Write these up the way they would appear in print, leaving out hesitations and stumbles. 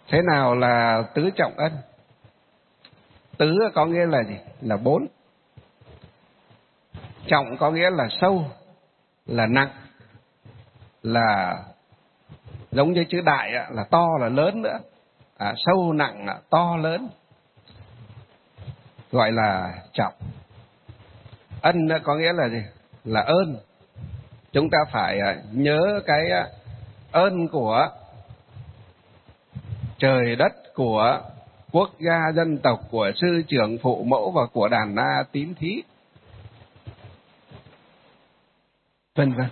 Thế nào là tứ trọng ân? Tứ có nghĩa là gì? Là 4. Trọng có nghĩa là sâu, là nặng, là giống như chữ đại là to, là lớn nữa. Sâu, nặng, to, lớn, gọi là trọng. Ân có nghĩa là gì? Là ơn. Chúng ta phải nhớ cái ơn của trời đất, của quốc gia dân tộc, của sư trưởng phụ mẫu và của đàn na tín thí, vân vân.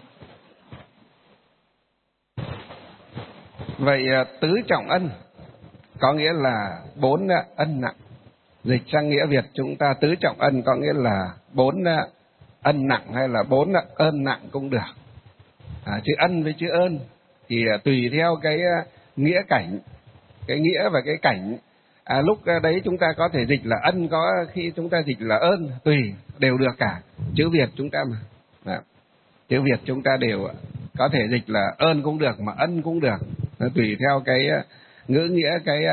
Vậy tứ trọng ân có nghĩa là 4 ân nặng. Dịch sang nghĩa Việt chúng ta tứ trọng ân có nghĩa là 4 ân nặng hay là 4 ơn nặng cũng được. Chữ ân với chữ ơn thì tùy theo cái nghĩa cảnh, cái nghĩa và cái cảnh. Lúc đấy chúng ta có thể dịch là ân, có khi chúng ta dịch là ơn, tùy, đều được cả. Chữ Việt chúng ta mà. Chữ Việt chúng ta đều có thể dịch là ơn cũng được mà ân cũng được. Nó tùy theo cái ngữ nghĩa, cái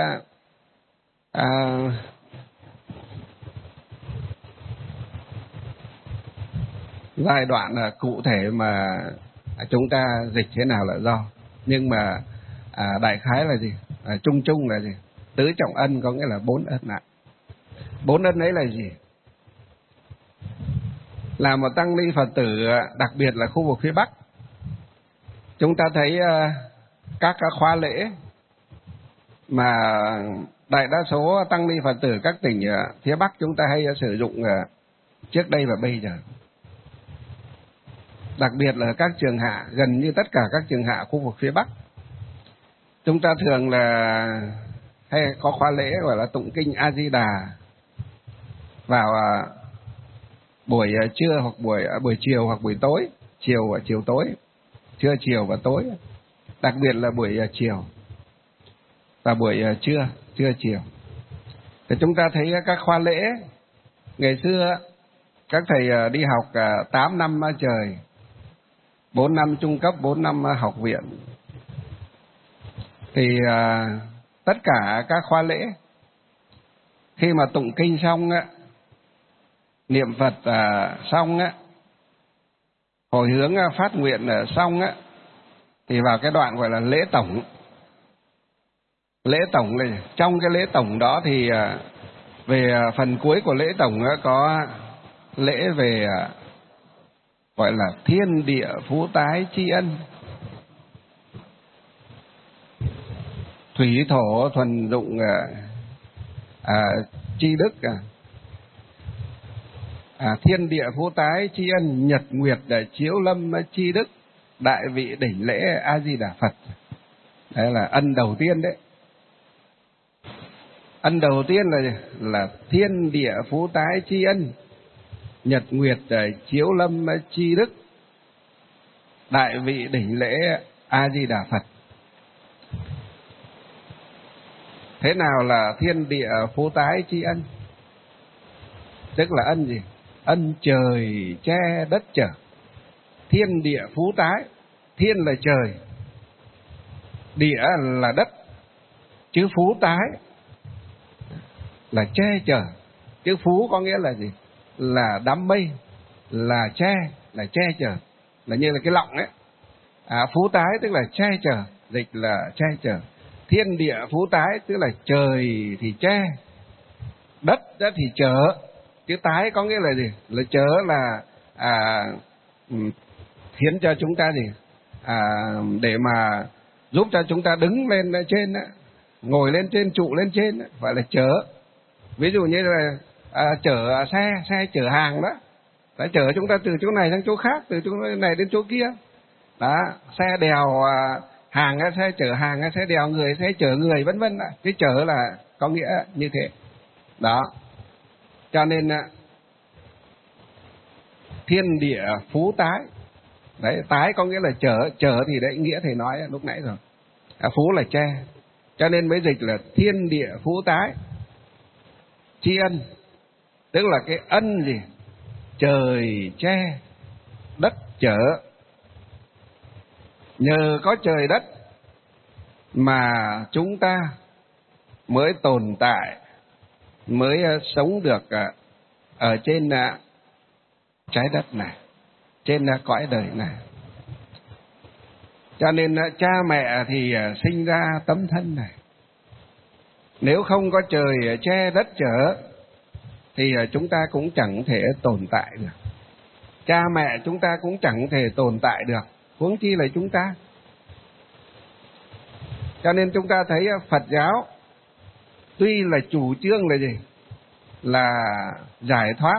giai đoạn cụ thể mà chúng ta dịch thế nào là do. Nhưng mà đại khái là gì? Chung chung là gì? Tứ trọng ân có nghĩa là 4 ân nặng. 4 ân ấy là gì? Là một tăng ni Phật tử, đặc biệt là khu vực phía Bắc, chúng ta thấy các khóa lễ mà đại đa số tăng ni Phật tử các tỉnh phía Bắc chúng ta hay sử dụng trước đây và bây giờ. Đặc biệt là các trường hạ, gần như tất cả các trường hạ khu vực phía Bắc, chúng ta thường là hay có khóa lễ gọi là tụng kinh A Di Đà vào buổi trưa hoặc buổi chiều hoặc buổi tối, chiều và chiều tối, trưa chiều và tối, đặc biệt là buổi chiều và buổi trưa chiều. Thì chúng ta thấy các khóa lễ ngày xưa các thầy đi học 8 năm trời, 4 năm trung cấp, 4 năm học viện, thì tất cả các khóa lễ khi mà tụng kinh xong niệm Phật xong hồi hướng phát nguyện xong thì vào cái đoạn gọi là lễ tổng. Lễ tổng này, trong cái lễ tổng đó thì về phần cuối của lễ tổng có lễ về gọi là thiên địa phú tái tri ân, thủy thổ thuần dụng tri đức, thiên địa phú tái tri ân, nhật nguyệt chiếu lâm tri đức, đại vị đỉnh lễ A Di Đà Phật. Đấy là ân đầu tiên đấy. Ân đầu tiên là thiên địa phú tái tri ân, nhật nguyệt chiếu lâm tri đức, đại vị đỉnh lễ A Di Đà Phật. Thế nào là thiên địa phú tái tri ân? Tức là ân gì? Ân trời che đất chở. Thiên địa phú tái, thiên là trời, địa là đất, chữ phú tái là che chở. Chữ phú có nghĩa là gì? Là đám mây, là che chở, là như là cái lọng ấy. Phú tái tức là che chở, dịch là che chở. Thiên địa phú tái tức là trời thì che, đất thì chở. Chữ tái có nghĩa là gì? Là chở là khiến cho chúng ta gì? Để mà giúp cho chúng ta đứng lên trên, ngồi lên trên, trụ lên trên, gọi là chở. Ví dụ như là chở xe chở hàng đó, đã chở chúng ta từ chỗ này sang chỗ khác, từ chỗ này đến chỗ kia. Đó, xe đèo hàng, xe chở hàng, xe đèo người, xe chở người, vân vân. Cái chở là có nghĩa như thế. Đó. Cho nên thiên địa phú tái. Đấy, tái có nghĩa là chở thì đấy nghĩa thầy nói lúc nãy rồi. Phú là che. Cho nên mới dịch là thiên địa phú tái tri ân. Tức là cái ân gì? Trời che, đất chở. Nhờ có trời đất mà chúng ta mới tồn tại, mới sống được ở trên trái đất này, trên cõi đời này. Cho nên cha mẹ thì sinh ra tấm thân này. Nếu không có trời che đất chở thì chúng ta cũng chẳng thể tồn tại được. Cha mẹ chúng ta cũng chẳng thể tồn tại được, huống chi là chúng ta. Cho nên chúng ta thấy Phật giáo tuy là chủ trương là gì? Là giải thoát,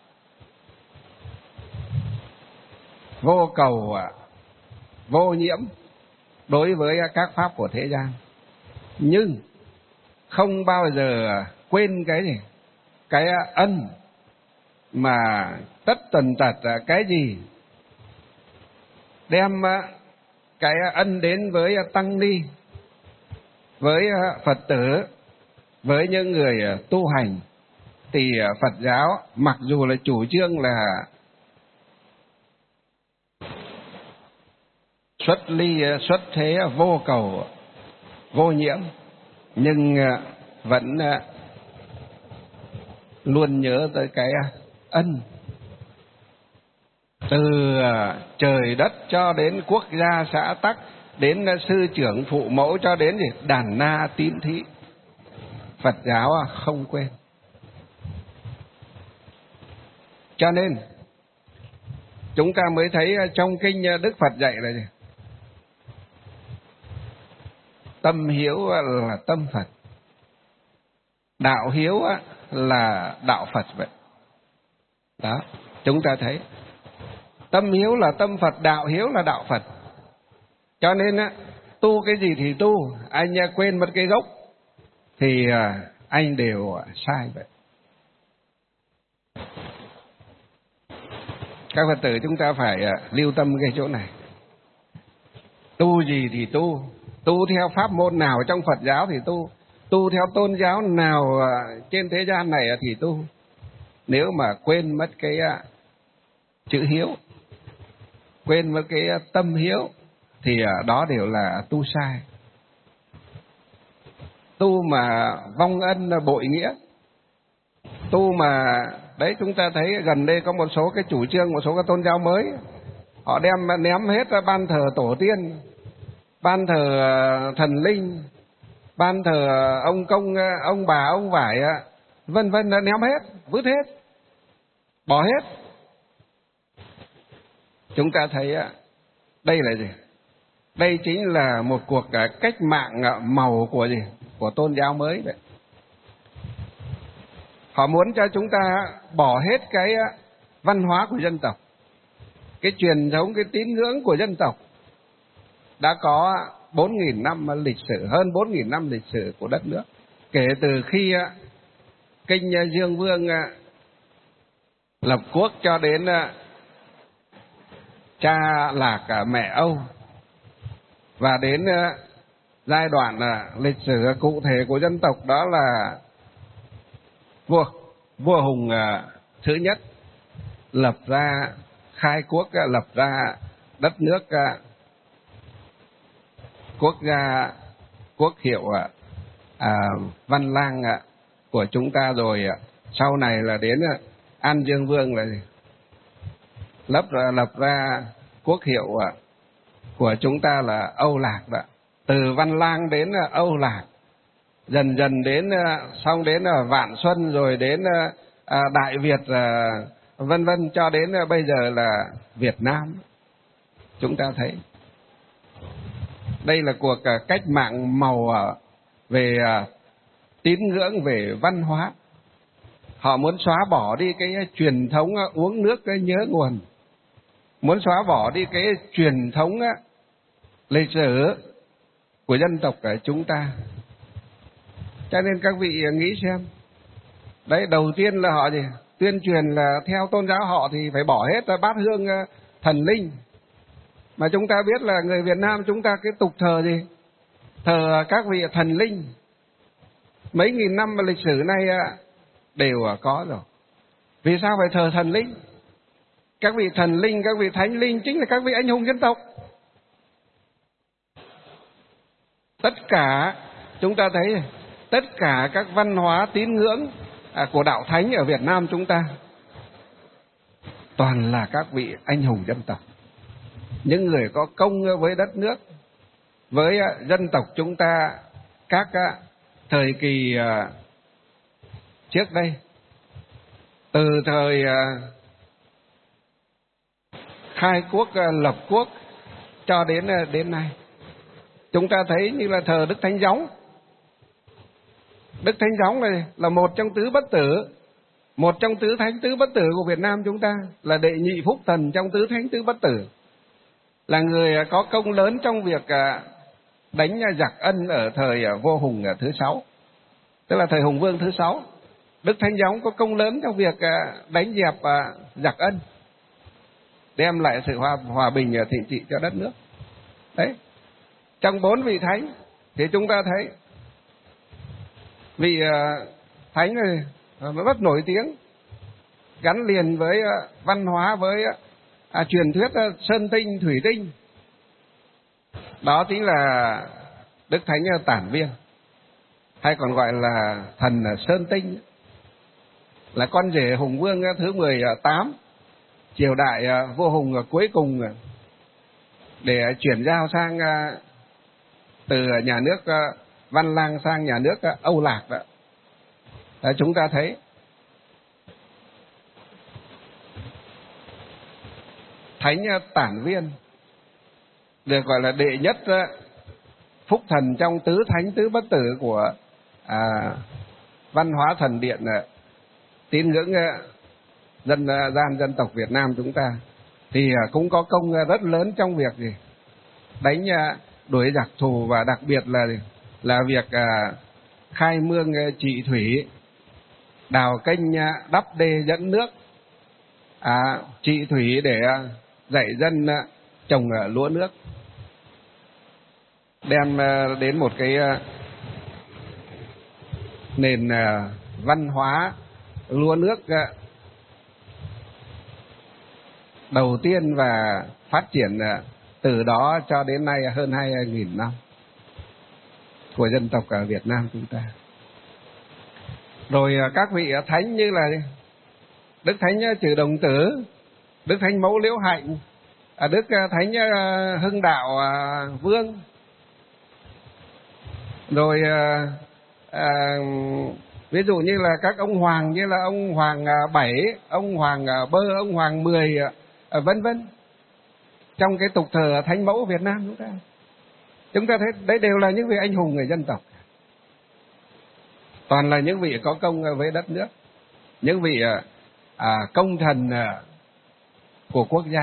vô cầu, vô nhiễm đối với các pháp của thế gian, nhưng không bao giờ quên cái gì? Cái ân mà tất tần tật cái gì đem cái ân đến với tăng ni, với Phật tử, với những người tu hành, thì Phật giáo mặc dù là chủ trương là xuất ly xuất thế, vô cầu vô nhiễm, nhưng vẫn luôn nhớ tới cái ân. Từ trời đất cho đến quốc gia xã tắc, đến sư trưởng phụ mẫu, cho đến đàn na tín thí, Phật giáo không quên. Cho nên chúng ta mới thấy trong kinh Đức Phật dạy là gì? Tâm hiếu là tâm Phật, đạo hiếu là đạo Phật vậy. Đó, chúng ta thấy tâm hiếu là tâm Phật, đạo hiếu là đạo Phật. Cho nên tu cái gì thì tu, anh quên mất cái gốc thì anh đều sai vậy. Các Phật tử chúng ta phải lưu tâm cái chỗ này. Tu gì thì tu theo pháp môn nào trong Phật giáo thì tu theo tôn giáo nào trên thế gian này thì tu. Nếu mà quên mất cái chữ hiếu, quên mất cái tâm hiếu, thì đó đều là tu sai. Tu mà vong ân bội nghĩa, tu mà đấy, chúng ta thấy gần đây có một số cái chủ trương, một số cái tôn giáo mới, họ đem ném hết ra ban thờ tổ tiên, ban thờ thần linh, ban thờ ông công, ông bà, ông vải, vân vân, ném hết, vứt hết, bỏ hết. Chúng ta thấy đây là gì? Đây chính là một cuộc cách mạng màu của gì? Của tôn giáo mới vậy. Họ muốn cho chúng ta bỏ hết cái văn hóa của dân tộc, cái truyền thống, cái tín ngưỡng của dân tộc. Đã có 4.000 năm lịch sử, hơn 4.000 năm lịch sử của đất nước. Kể từ khi Kinh Dương Vương lập quốc cho đến cha Lạc mẹ Âu, và đến giai đoạn lịch sử cụ thể của dân tộc, đó là vua Hùng thứ nhất lập ra khai quốc, lập ra đất nước, quốc gia, quốc hiệu Văn Lang của chúng ta. Rồi sau này là đến An Dương Vương là lập ra quốc hiệu của chúng ta là Âu Lạc đó. Từ Văn Lang đến Âu Lạc, dần dần đến xong đến Vạn Xuân, rồi đến Đại Việt, vân vân, cho đến bây giờ là Việt Nam. Chúng ta thấy đây là cuộc cách mạng màu về tín ngưỡng, về văn hóa. Họ muốn xóa bỏ đi cái truyền thống uống nước nhớ nguồn, muốn xóa bỏ đi cái truyền thống lịch sử của dân tộc chúng ta. Cho nên các vị nghĩ xem, đấy, đầu tiên là họ gì? Tuyên truyền là theo tôn giáo họ thì phải bỏ hết bát hương thần linh. Mà chúng ta biết là người Việt Nam chúng ta cái tục thờ gì? Thờ các vị thần linh. Mấy nghìn năm lịch sử này đều có rồi. Vì sao phải thờ thần linh? Các vị thần linh, các vị thánh linh chính là các vị anh hùng dân tộc. Tất cả chúng ta thấy tất cả các văn hóa tín ngưỡng của đạo thánh ở Việt Nam chúng ta toàn là các vị anh hùng dân tộc, những người có công với đất nước, với dân tộc chúng ta các thời kỳ trước đây, từ thời khai quốc lập quốc cho đến nay. Chúng ta thấy như là thờ Đức Thánh Gióng. Đức Thánh Gióng này là một trong tứ bất tử, một trong tứ thánh tứ bất tử của Việt Nam chúng ta, là đệ nhị phúc thần trong tứ thánh tứ bất tử, là người có công lớn trong việc đánh giặc Ân ở thời vua Hùng thứ 6, tức là thời Hùng Vương thứ 6. Đức Thánh Gióng có công lớn trong việc đánh dẹp giặc Ân, đem lại sự hòa bình thịnh trị cho đất nước. Đấy, trong 4 vị thánh thì chúng ta thấy vị thánh này rất nổi tiếng, gắn liền với văn hóa, với truyền thuyết sơn tinh thủy tinh. Đó chính là Đức Thánh Tản Viên, hay còn gọi là thần Sơn Tinh, là con rể Hùng Vương thứ 18, triều đại vua Hùng cuối cùng, để chuyển giao sang từ nhà nước Văn Lang sang nhà nước Âu Lạc đó. Đấy, chúng ta thấy Thánh Tản Viên được gọi là đệ nhất phúc thần trong tứ thánh tứ bất tử của văn hóa thần điện tín ngưỡng dân gian dân tộc Việt Nam chúng ta, thì cũng có công rất lớn trong việc gì đánh đuổi giặc thù, và đặc biệt là việc khai mương trị thủy, đào kênh đắp đê dẫn nước, trị thủy để dạy dân trồng lúa nước, đem đến một cái nền văn hóa lúa nước đầu tiên và phát triển từ đó cho đến nay hơn 2.000 năm của dân tộc ở Việt Nam chúng ta. Rồi các vị thánh như là Đức Thánh Trừ Đồng Tử, Đức Thánh Mẫu Liễu Hạnh, Đức Thánh Hưng Đạo Vương, rồi ví dụ như là các ông hoàng như là ông Hoàng 7, ông Hoàng Bơ, ông Hoàng 10, vân vân, trong cái tục thờ Thánh Mẫu Việt Nam chúng ta thấy đấy đều là những vị anh hùng người dân tộc, toàn là những vị có công với đất nước, những vị công thần của quốc gia.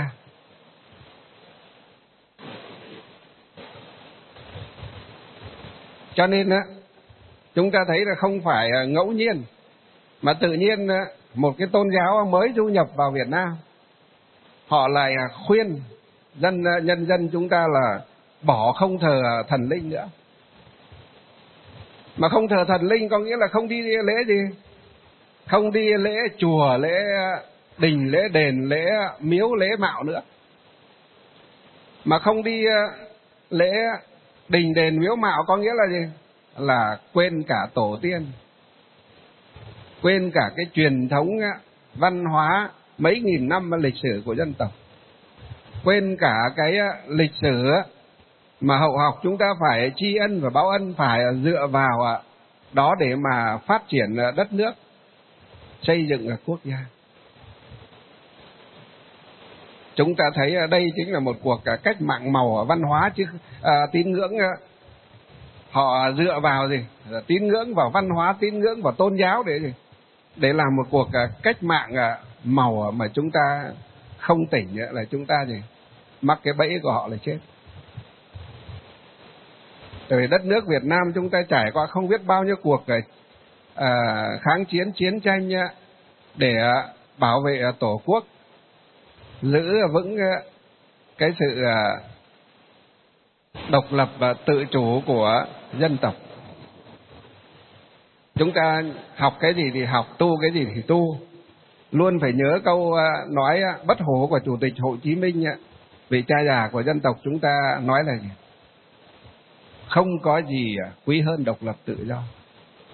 Cho nên chúng ta thấy là không phải ngẫu nhiên mà tự nhiên một cái tôn giáo mới du nhập vào Việt Nam, họ lại khuyên nhân dân chúng ta là bỏ không thờ thần linh nữa. Mà không thờ thần linh có nghĩa là không đi lễ gì? Không đi lễ chùa, lễ đình, lễ đền, lễ miếu, lễ mạo nữa. Mà không đi lễ đình đền miếu mạo có nghĩa là gì? Là quên cả tổ tiên, quên cả cái truyền thống văn hóa mấy nghìn năm lịch sử của dân tộc, quên cả cái lịch sử mà hậu học chúng ta phải tri ân và báo ân, phải dựa vào đó để mà phát triển đất nước, xây dựng quốc gia. Chúng ta thấy đây chính là một cuộc cách mạng màu văn hóa, chứ tín ngưỡng họ dựa vào gì? Tín ngưỡng vào văn hóa, tín ngưỡng vào tôn giáo để gì? Để làm một cuộc cách mạng màu mà chúng ta không tỉnh là chúng ta gì? Mắc cái bẫy của họ là chết. Từ đất nước Việt Nam chúng ta trải qua không biết bao nhiêu cuộc kháng chiến, chiến tranh để bảo vệ Tổ quốc, giữ vững cái sự độc lập và tự chủ của dân tộc. Chúng ta học cái gì thì học, tu cái gì thì tu. Luôn phải nhớ câu nói bất hủ của Chủ tịch Hồ Chí Minh, vị cha già của dân tộc chúng ta nói là gì? Không có gì quý hơn độc lập tự do.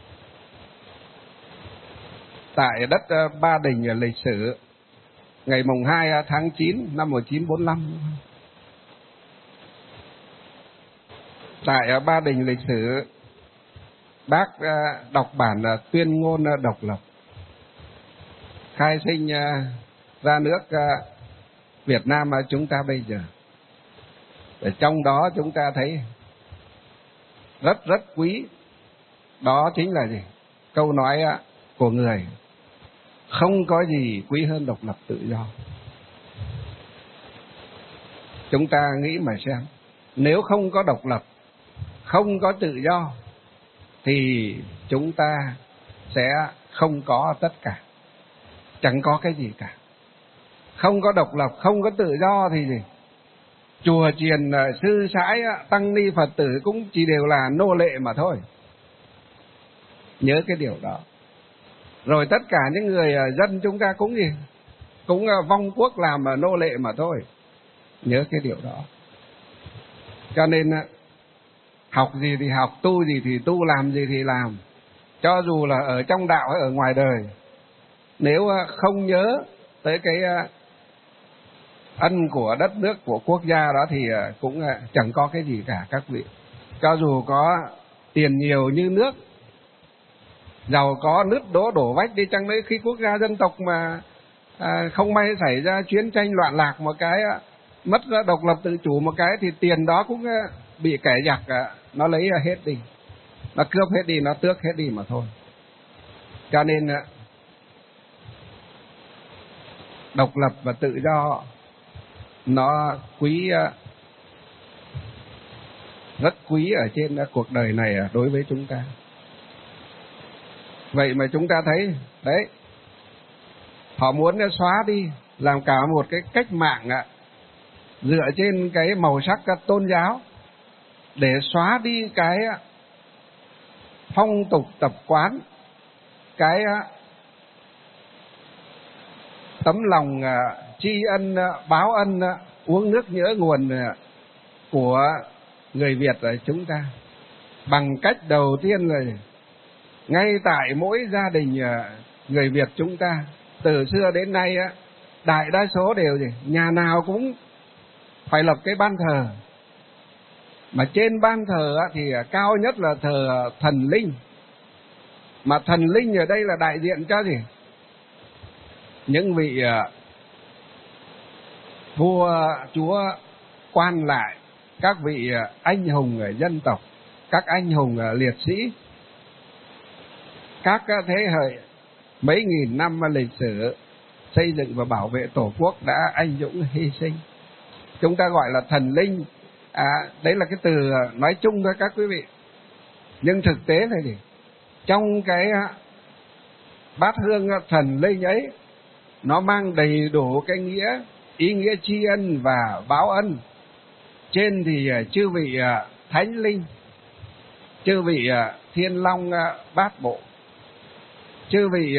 tại đất Ba Đình ở lịch sử ngày mùng 2 tháng 9 năm 1945. Tại Ba Đình lịch sử, bác đọc bản tuyên ngôn độc lập, khai sinh ra nước Việt Nam chúng ta bây giờ. Ở trong đó chúng ta thấy rất rất quý, đó chính là gì? Câu nói của người: không có gì quý hơn độc lập tự do. Chúng ta nghĩ mà xem, nếu không có độc lập, không có tự do, thì chúng ta sẽ không có tất cả, chẳng có cái gì cả. Không có độc lập, không có tự do thì gì? Chùa chiền, sư sãi, tăng ni Phật tử cũng chỉ đều là nô lệ mà thôi. Nhớ cái điều đó. Rồi tất cả những người dân chúng ta cũng gì? Cũng vong quốc làm nô lệ mà thôi. Nhớ cái điều đó. Cho nên học gì thì học, tu gì thì tu, làm gì thì làm. Cho dù là ở trong đạo hay ở ngoài đời, nếu không nhớ tới cái ân của đất nước, của quốc gia đó thì cũng chẳng có cái gì cả các vị. Cho dù có tiền nhiều như nước, giàu có nứt đổ vách đi chăng nữa, khi quốc gia dân tộc mà không may xảy ra chiến tranh loạn lạc một cái, mất độc lập tự chủ một cái, thì tiền đó cũng bị kẻ giặc nó lấy hết đi, nó cướp hết đi, nó tước hết đi mà thôi. Cho nên độc lập và tự do nó quý, rất quý ở trên cuộc đời này đối với chúng ta. Vậy mà chúng ta thấy đấy, họ muốn xóa đi, làm cả một cái cách mạng dựa trên cái màu sắc tôn giáo, để xóa đi cái phong tục tập quán, cái tấm lòng tri ân báo ân, uống nước nhớ nguồn của người Việt ở chúng ta. Bằng cách đầu tiên là ngay tại mỗi gia đình người Việt chúng ta, từ xưa đến nay đại đa số đều gì? Nhà nào cũng phải lập cái ban thờ. Mà trên ban thờ thì cao nhất là thờ thần linh. Mà thần linh ở đây là đại diện cho gì? Những vị vua chúa quan lại, các vị anh hùng dân tộc, các anh hùng liệt sĩ, các thế hệ mấy nghìn năm lịch sử xây dựng và bảo vệ Tổ quốc đã anh dũng hy sinh. Chúng ta gọi là thần linh. Đấy là cái từ nói chung thôi các quý vị. Nhưng thực tế là gì? Trong cái bát hương thần linh ấy, nó mang đầy đủ cái ý nghĩa tri ân và báo ân. Trên thì chư vị thánh linh, chư vị thiên long bát bộ, chư vị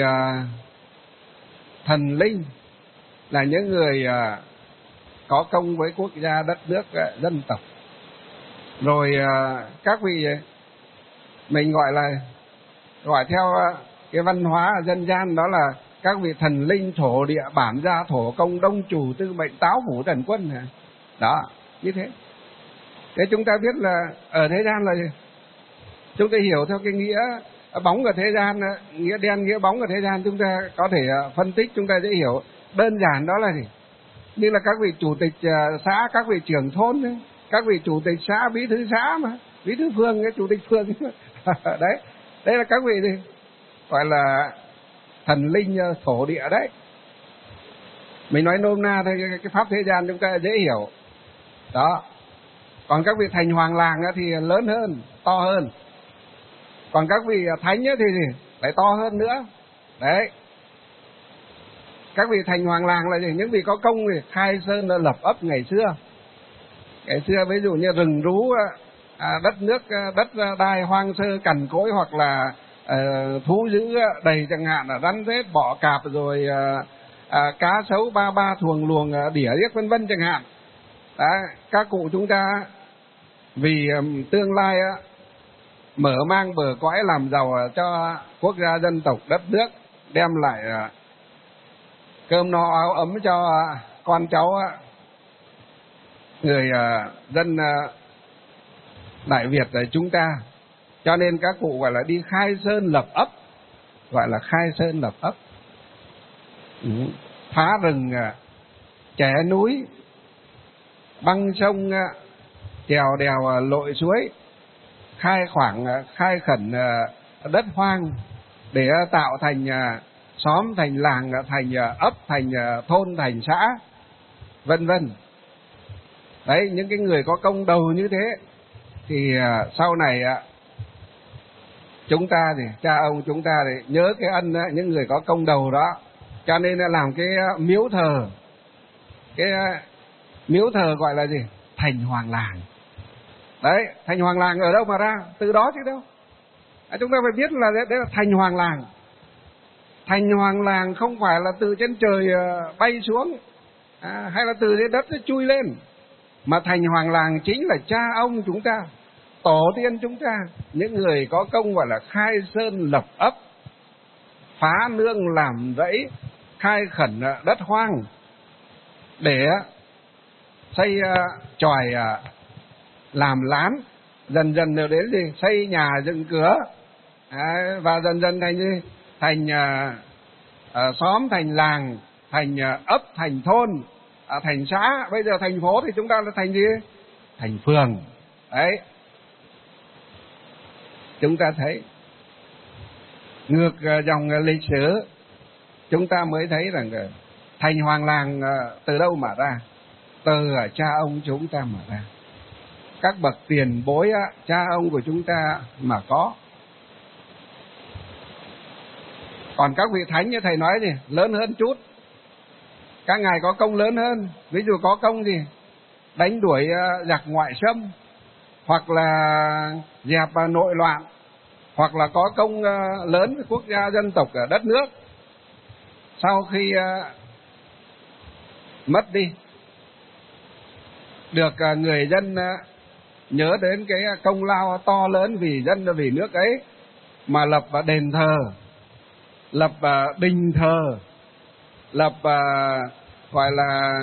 thần linh là những người có công với quốc gia, đất nước, dân tộc. Rồi các vị mình gọi theo cái văn hóa dân gian, đó là các vị thần linh thổ địa, bản gia, thổ công, đông chủ, tư mệnh, táo phủ, thần quân. Đó, như thế. Thế chúng ta biết là ở thế gian là gì? Chúng ta hiểu theo cái nghĩa bóng ở thế gian, nghĩa đen, nghĩa bóng ở thế gian, chúng ta có thể phân tích, chúng ta dễ hiểu. Đơn giản đó là gì? Như là các vị chủ tịch xã, các vị trưởng thôn ấy, các vị chủ tịch xã, bí thư xã mà, bí thư phường, cái chủ tịch phường. Đấy, đây là các vị gì? Gọi là thần linh thổ địa đấy. Mình nói nôm na thôi, cái pháp thế gian chúng ta dễ hiểu. Đó. Còn các vị thành hoàng làng thì lớn hơn, to hơn. Còn các vị thánh thì gì? Lại to hơn nữa. Đấy. Các vị thành hoàng làng là gì? Những vị có công thì khai sơn lập ấp ngày xưa. Ngày xưa ví dụ như rừng rú, đất nước, đất đai hoang sơ cằn cỗi, hoặc là thú dữ đầy chẳng hạn, rắn rết, bọ cạp, rồi cá sấu, ba thuồng luồng, đỉa riếc vân vân chẳng hạn. Đấy, các cụ chúng ta vì tương lai mở mang bờ cõi, làm giàu cho quốc gia dân tộc đất nước, đem lại cơm no áo ấm cho con cháu người dân Đại Việt chúng ta. Cho nên các cụ gọi là đi khai sơn lập ấp, gọi là khai sơn lập ấp. Phá rừng, chẻ núi, băng sông, trèo đèo lội suối, khai khẩn đất hoang để tạo thành xóm, thành làng, thành ấp, thành thôn, thành xã, vân vân. Đấy, những cái người có công đầu như thế thì sau này chúng ta thì cha ông chúng ta thì nhớ cái ân những người có công đầu đó, cho nên làm cái miếu thờ. Cái miếu thờ gọi là gì? Thành hoàng làng. Đấy, thành hoàng làng ở đâu mà ra? Từ đó chứ đâu. Chúng ta phải biết là đấy là thành hoàng làng. Thành hoàng làng không phải là từ trên trời bay xuống hay là từ dưới đất chui lên, mà thành hoàng làng chính là cha ông chúng ta, tổ tiên chúng ta, những người có công gọi là khai sơn lập ấp, phá nương làm rẫy, khai khẩn đất hoang để xây chòi làm lán, dần dần đều đến gì? Xây nhà dựng cửa, và dần dần thành gì? Thành xóm, thành làng, thành ấp, thành thôn, thành xã. Bây giờ thành phố thì chúng ta là thành gì? Thành phường. Đấy, chúng ta thấy ngược dòng lịch sử, chúng ta mới thấy rằng thành hoàng làng từ đâu mà ra? Từ cha ông chúng ta mà ra. Các bậc tiền bối cha ông của chúng ta mà có. Còn các vị thánh như thầy nói gì? Lớn hơn chút. Các ngài có công lớn hơn. Ví dụ có công gì? Đánh đuổi giặc ngoại xâm, hoặc là dẹp nội loạn, hoặc là có công lớn với quốc gia dân tộc ở đất nước. Sau khi mất đi, được người dân nhớ đến cái công lao to lớn vì dân vì nước ấy, mà lập đền thờ, lập đình thờ, lập gọi là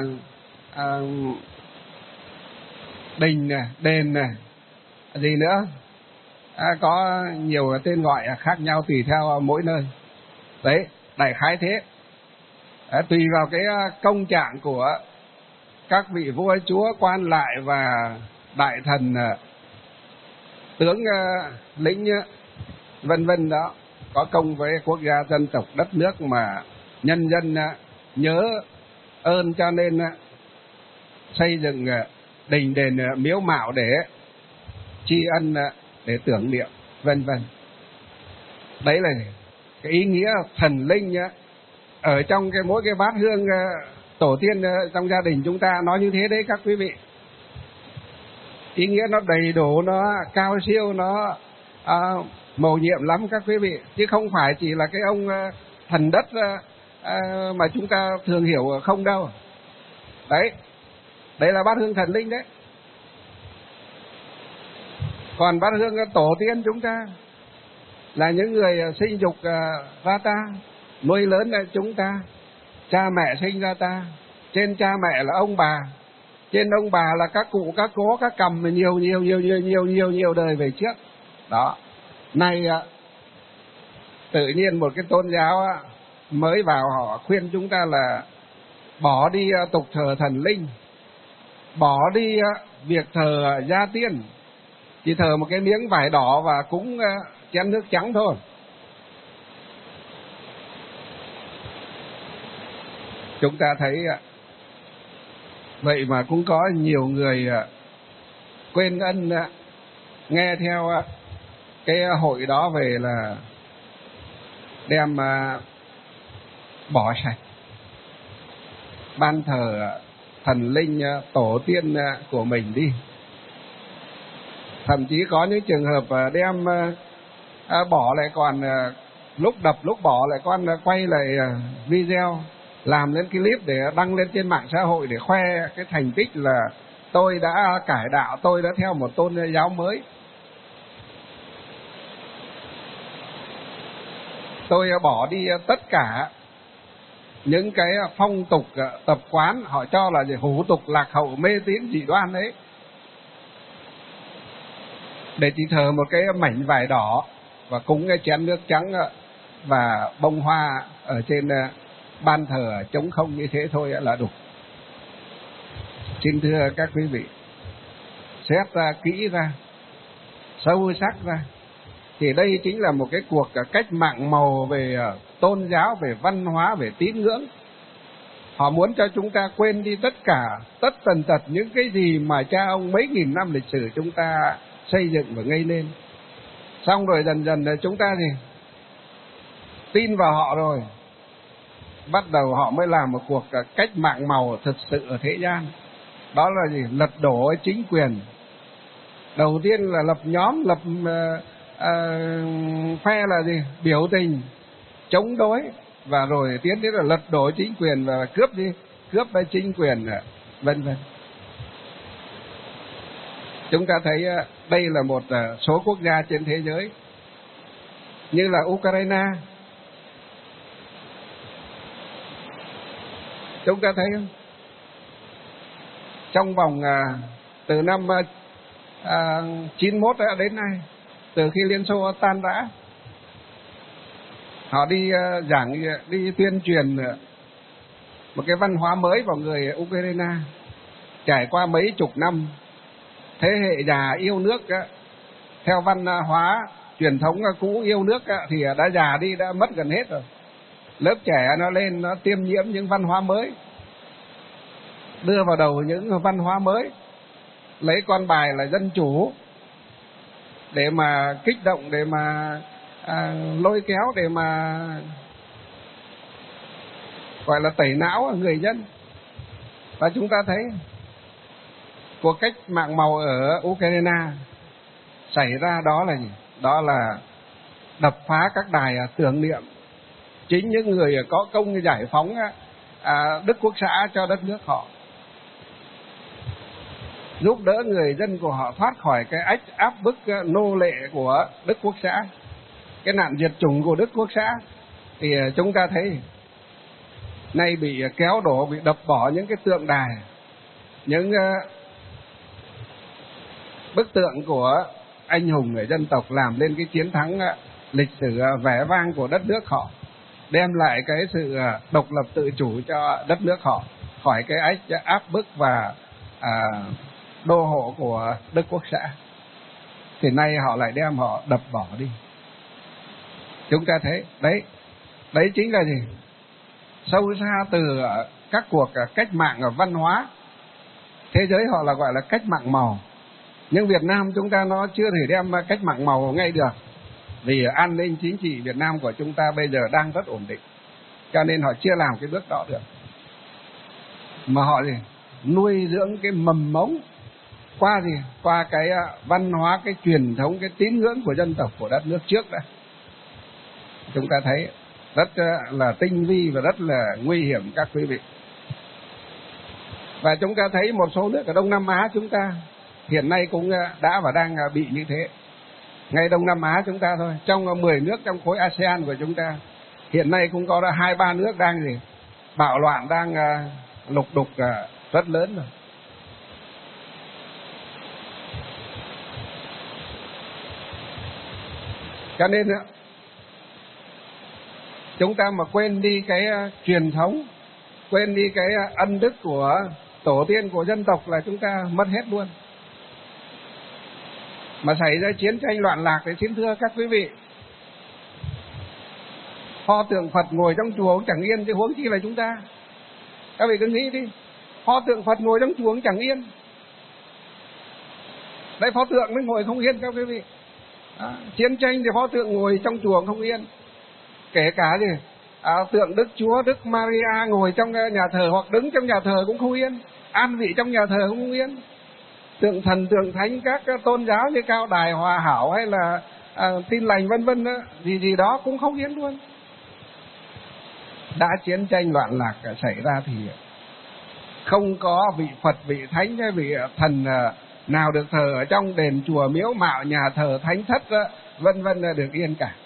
đình này, đền này, gì nữa, có nhiều tên gọi khác nhau tùy theo mỗi nơi. Đấy, đại khái thế. Tùy vào cái công trạng của các vị vua chúa, quan lại và đại thần, tướng lĩnh vân vân đó, có công với quốc gia dân tộc đất nước mà nhân dân nhớ ơn, cho nên xây dựng đình đền miếu mạo để tri ân, để tưởng niệm vân vân. Đấy là cái ý nghĩa thần linh ở trong cái mỗi cái bát hương tổ tiên trong gia đình chúng ta, nó như thế đấy các quý vị. Ý nghĩa nó đầy đủ, nó cao siêu, nó mầu nhiệm lắm các quý vị, chứ không phải chỉ là cái ông thần đất mà chúng ta thường hiểu không đâu. Đấy, đấy là bát hương thần linh đấy. Còn bát hương tổ tiên chúng ta là những người sinh dục ra ta, nuôi lớn chúng ta, cha mẹ sinh ra ta. Trên cha mẹ là ông bà, trên ông bà là các cụ, các cố, các cầm nhiều đời về trước. Đó, nay tự nhiên một cái tôn giáo mới vào họ khuyên chúng ta là bỏ đi tục thờ thần linh, bỏ đi việc thờ gia tiên, chỉ thờ một cái miếng vải đỏ và cúng chén nước trắng thôi. Chúng ta thấy vậy mà cũng có nhiều người quên ân, nghe theo cái hội đó về là đem bỏ sạch ban thờ thần linh tổ tiên của mình đi. Thậm chí có những trường hợp đem bỏ lại còn lúc đập lúc bỏ lại còn quay lại video, làm lên clip để đăng lên trên mạng xã hội để khoe cái thành tích là tôi đã cải đạo, tôi đã theo một tôn giáo mới. tôi bỏ đi tất cả những cái phong tục tập quán họ cho là gì hủ tục lạc hậu mê tín dị đoan đấy, để chỉ thờ một cái mảnh vải đỏ và cúng cái chén nước trắng và bông hoa ở trên ban thờ trống không như thế thôi là đủ. Xin thưa các quý vị, xét ra kỹ ra, sâu sắc ra, thì đây chính là một cái cuộc cách mạng màu về tôn giáo, về văn hóa, về tín ngưỡng. Họ muốn cho chúng ta quên đi tất cả, tất tần tật những cái gì mà cha ông mấy nghìn năm lịch sử chúng ta xây dựng và gây nên. Xong rồi dần dần chúng ta thì tin vào họ rồi, bắt đầu họ mới làm một cuộc cách mạng màu thực sự ở thế gian. Đó là gì? Lật đổ chính quyền. Đầu tiên là lập nhóm, lập phe là gì? Biểu tình, chống đối, và rồi tiến đến là lật đổ chính quyền và cướp gì? Cướp chính quyền, vân vân. Chúng ta thấy đây là một số quốc gia trên thế giới như là Ukraine. Chúng ta thấy không? Trong vòng từ năm 91 đến nay, từ khi Liên Xô tan rã, họ đi đi tuyên truyền một cái văn hóa mới vào người Ukraine. Trải qua mấy chục năm, thế hệ già yêu nước theo văn hóa truyền thống cũ yêu nước thì đã già đi, đã mất gần hết rồi. Lớp trẻ nó lên, nó tiêm nhiễm những văn hóa mới, đưa vào đầu những văn hóa mới, lấy con bài là dân chủ để mà kích động, để mà lôi kéo, để mà gọi là tẩy não người dân. Và chúng ta thấy cuộc cách mạng màu ở Ukraine xảy ra đó là gì? Đó là đập phá các đài tưởng niệm chính những người có công giải phóng Đức Quốc xã cho đất nước họ, giúp đỡ người dân của họ thoát khỏi cái áp bức nô lệ của Đức Quốc xã, cái nạn diệt chủng của Đức Quốc xã. Thì chúng ta thấy nay bị kéo đổ, bị đập bỏ những cái tượng đài, những bức tượng của anh hùng người dân tộc, làm lên cái chiến thắng lịch sử vẻ vang của đất nước họ, đem lại cái sự độc lập tự chủ cho đất nước họ khỏi cái áp bức và đô hộ của Đức Quốc xã. Thì nay họ lại đem họ đập bỏ đi. Chúng ta thấy đấy chính là gì? Sâu xa từ các cuộc cách mạng văn hóa. Thế giới họ là gọi là cách mạng màu, nhưng Việt Nam chúng ta nó chưa thể đem cách mạng màu ngay được, vì an ninh chính trị Việt Nam của chúng ta bây giờ đang rất ổn định, cho nên họ chưa làm cái bước đó được. Mà họ gì? Nuôi dưỡng cái mầm mống qua gì? Qua cái văn hóa, cái truyền thống, cái tín ngưỡng của dân tộc của đất nước trước đã. Chúng ta thấy rất là tinh vi và rất là nguy hiểm các quý vị. Và chúng ta thấy một số nước ở Đông Nam Á chúng ta hiện nay cũng đã và đang bị như thế. Ngay Đông Nam Á chúng ta thôi, trong 10 nước trong khối ASEAN của chúng ta, hiện nay cũng có 2-3 nước đang gì? Bạo loạn, đang lục đục rất lớn rồi. Cho nên chúng ta mà quên đi cái truyền thống, quên đi cái ân đức của tổ tiên của dân tộc là chúng ta mất hết luôn. Mà xảy ra chiến tranh loạn lạc thì xin thưa các quý vị, pho tượng Phật ngồi trong chùa cũng chẳng yên, chứ huống chi là chúng ta. Các vị cứ nghĩ đi, pho tượng Phật ngồi trong chùa cũng chẳng yên. Đấy, pho tượng mới ngồi không yên các quý vị. Chiến tranh thì pho tượng ngồi trong chùa không yên. Kể cả gì tượng Đức Chúa, Đức Maria ngồi trong nhà thờ hoặc đứng trong nhà thờ cũng không yên, an vị trong nhà thờ cũng không yên. Tượng thần, tượng thánh các tôn giáo như Cao Đài, Hòa Hảo hay là Tin Lành vân vân gì đó cũng không yên luôn. Đã chiến tranh loạn lạc xảy ra thì không có vị Phật, vị thánh hay vị thần nào được thờ ở trong đền chùa miếu mạo, nhà thờ thánh thất vân vân được yên cả.